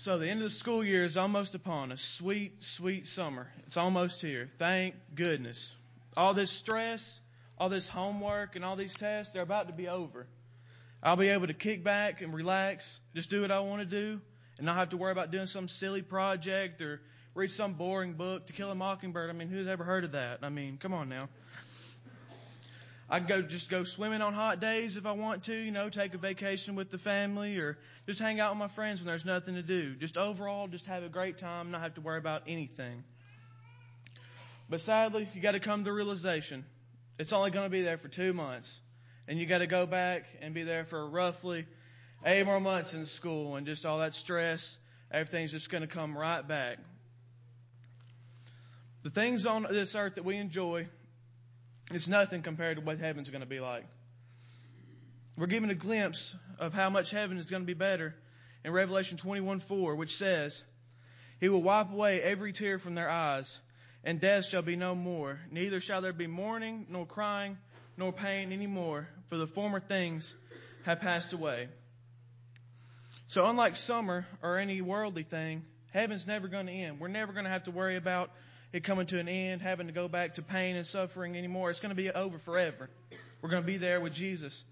So the end of the school year is almost upon us. Sweet, sweet summer. It's almost here. Thank goodness. All this stress, all this homework, and all these tests, they're about to be over. I'll be able to kick back and relax, just do what I want to do, and not have to worry about doing some silly project or read some boring book. To Kill a Mockingbird. I mean, who's ever heard of that? I mean, come on now. I can go swimming on hot days if I want to, take a vacation with the family or just hang out with my friends when there's nothing to do. Just overall, just have a great time, not have to worry about anything. But sadly, you got to come to the realization it's only going to be there for 2 months. And you got to go back and be there for roughly 8 more months in school and just all that stress. Everything's just going to come right back. The things on this earth that we enjoy, it's nothing compared to what heaven's going to be like. We're given a glimpse of how much heaven is going to be better in Revelation 21:4, which says, He will wipe away every tear from their eyes, and death shall be no more. Neither shall there be mourning, nor crying, nor pain any more, for the former things have passed away. So unlike summer or any worldly thing, heaven's never going to end. We're never going to have to worry about it coming to an end, having to go back to pain and suffering anymore. It's going to be over forever. We're going to be there with Jesus.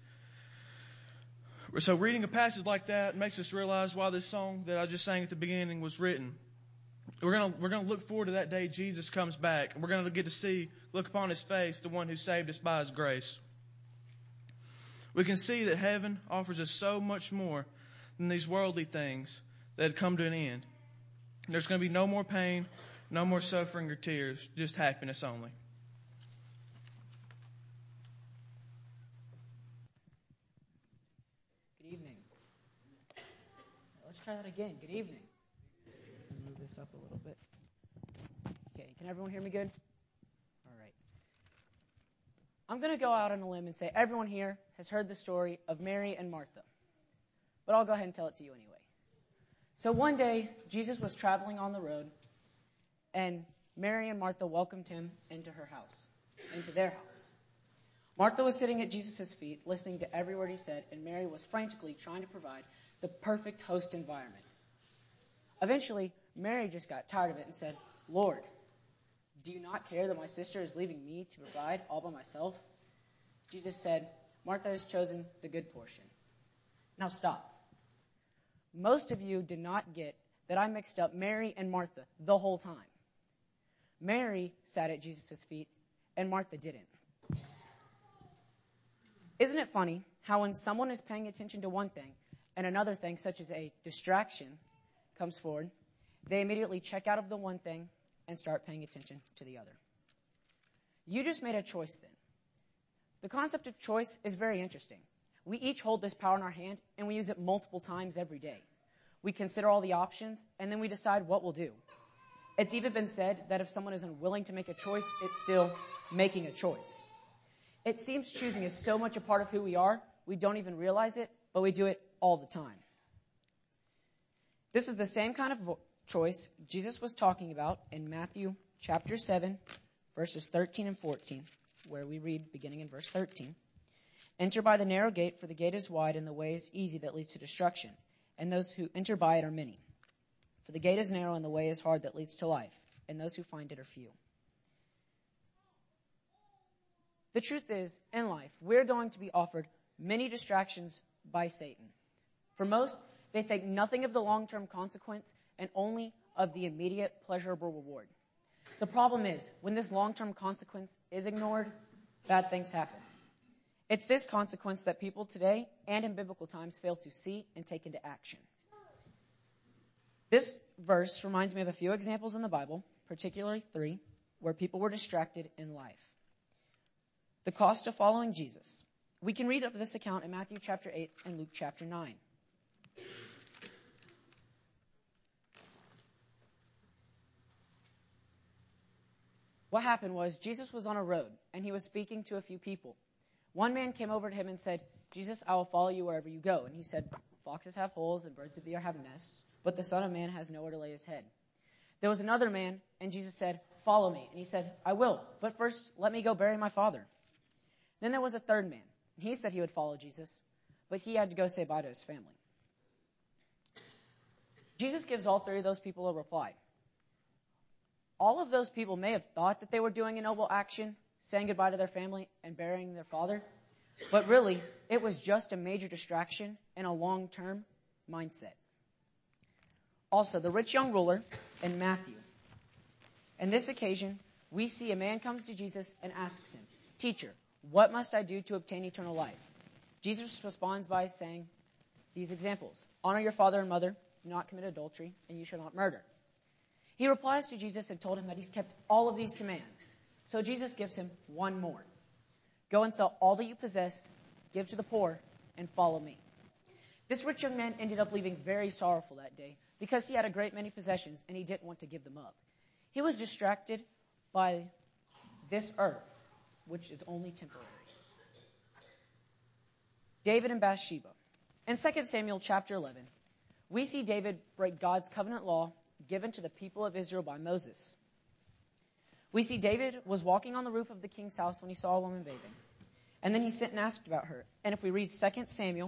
So reading a passage like that makes us realize why this song that I just sang at the beginning was written. We're going to look forward to that day Jesus comes back. And we're going to get to look upon His face, the one who saved us by His grace. We can see that heaven offers us so much more than these worldly things that come to an end. There's going to be no more pain, no more suffering or tears, just happiness only. Good evening. Let's try that again. Good evening. Move this up a little bit. Okay, can everyone hear me good? All right. I'm going to go out on a limb and say everyone here has heard the story of Mary and Martha. But I'll go ahead and tell it to you anyway. So one day, Jesus was traveling on the road, and Mary and Martha welcomed Him into their house. Martha was sitting at Jesus' feet, listening to every word He said, and Mary was frantically trying to provide the perfect host environment. Eventually, Mary just got tired of it and said, Lord, do you not care that my sister is leaving me to provide all by myself? Jesus said, Martha has chosen the good portion. Now stop. Most of you did not get that I mixed up Mary and Martha the whole time. Mary sat at Jesus' feet, and Martha didn't. Isn't it funny how when someone is paying attention to one thing and another thing, such as a distraction, comes forward, they immediately check out of the one thing and start paying attention to the other? You just made a choice then. The concept of choice is very interesting. We each hold this power in our hand, and we use it multiple times every day. We consider all the options, and then we decide what we'll do. It's even been said that if someone is unwilling to make a choice, it's still making a choice. It seems choosing is so much a part of who we are, we don't even realize it, but we do it all the time. This is the same kind of choice Jesus was talking about in Matthew chapter 7, verses 13 and 14, where we read beginning in verse 13. Enter by the narrow gate, for the gate is wide and the way is easy that leads to destruction, and those who enter by it are many. For the gate is narrow and the way is hard that leads to life, and those who find it are few. The truth is, in life, we're going to be offered many distractions by Satan. For most, they think nothing of the long-term consequence and only of the immediate pleasurable reward. The problem is, when this long-term consequence is ignored, bad things happen. It's this consequence that people today and in biblical times fail to see and take into action. This verse reminds me of a few examples in the Bible, particularly 3, where people were distracted in life. The cost of following Jesus. We can read of this account in Matthew chapter 8 and Luke chapter 9. What happened was Jesus was on a road, and He was speaking to a few people. One man came over to Him and said, Jesus, I will follow you wherever you go. And He said, foxes have holes and birds of the air have nests, but the Son of Man has nowhere to lay His head. There was another man, and Jesus said, follow me. And he said, I will, but first let me go bury my father. Then there was a third man. He said he would follow Jesus, but he had to go say bye to his family. Jesus gives all three of those people a reply. All of those people may have thought that they were doing a noble action, saying goodbye to their family and burying their father, but really, it was just a major distraction and a long-term mindset. Also, the rich young ruler in Matthew. In this occasion, we see a man comes to Jesus and asks him, "Teacher, what must I do to obtain eternal life?" Jesus responds by saying these examples: honor your father and mother, do not commit adultery, and you shall not murder. He replies to Jesus and told him that he's kept all of these commands. So Jesus gives him one more. Go and sell all that you possess, give to the poor, and follow me. This rich young man ended up leaving very sorrowful that day because he had a great many possessions and he didn't want to give them up. He was distracted by this earth, which is only temporary. David and Bathsheba. In 2 Samuel chapter 11, we see David break God's covenant law given to the people of Israel by Moses. We see David was walking on the roof of the king's house when he saw a woman bathing. And then he sent and asked about her. And if we read 2 Samuel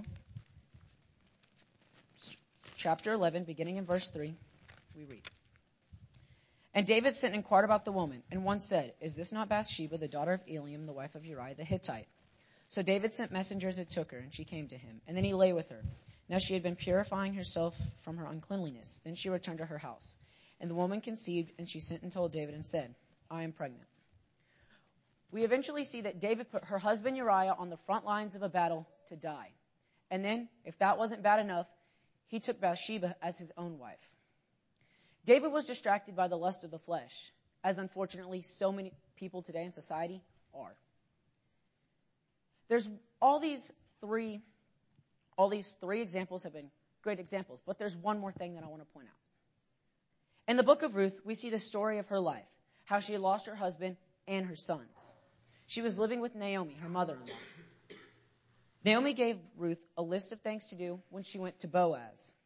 chapter 11, beginning in verse 3, we read, "And David sent and inquired about the woman, and one said, 'Is this not Bathsheba, the daughter of Eliam, the wife of Uriah the Hittite?' So David sent messengers and took her, and she came to him. And then he lay with her. Now she had been purifying herself from her uncleanliness. Then she returned to her house. And the woman conceived, and she sent and told David and said, 'I am pregnant.'" We eventually see that David put her husband Uriah on the front lines of a battle to die. And then, if that wasn't bad enough, he took Bathsheba as his own wife. David was distracted by the lust of the flesh, as unfortunately so many people today in society are. There's all these three examples have been great examples, but there's one more thing that I want to point out. In the book of Ruth, we see the story of her life, how she had lost her husband and her sons. She was living with Naomi, her mother-in-law. Naomi gave Ruth a list of things to do when she went to Boaz.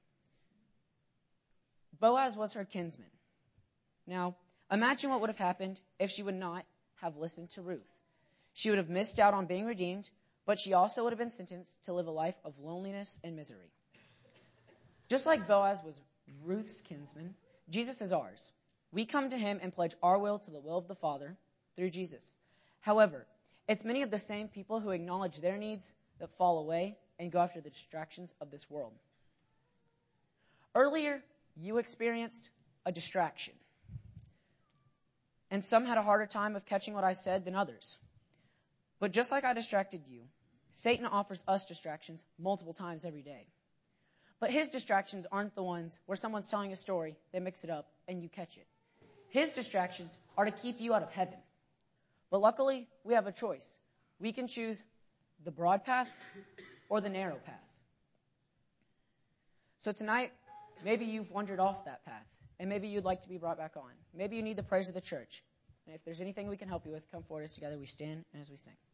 Boaz was her kinsman. Now, imagine what would have happened if she would not have listened to Ruth. She would have missed out on being redeemed, but she also would have been sentenced to live a life of loneliness and misery. Just like Boaz was Ruth's kinsman, Jesus is ours. We come to him and pledge our will to the will of the Father through Jesus. However, it's many of the same people who acknowledge their needs that fall away and go after the distractions of this world. Earlier, you experienced a distraction. And some had a harder time of catching what I said than others. But just like I distracted you, Satan offers us distractions multiple times every day. But his distractions aren't the ones where someone's telling a story, they mix it up, and you catch it. His distractions are to keep you out of heaven. But luckily, we have a choice. We can choose the broad path or the narrow path. So tonight, maybe you've wandered off that path, and maybe you'd like to be brought back on. Maybe you need the prayers of the church. And if there's anything we can help you with, come forward as together we stand and as we sing.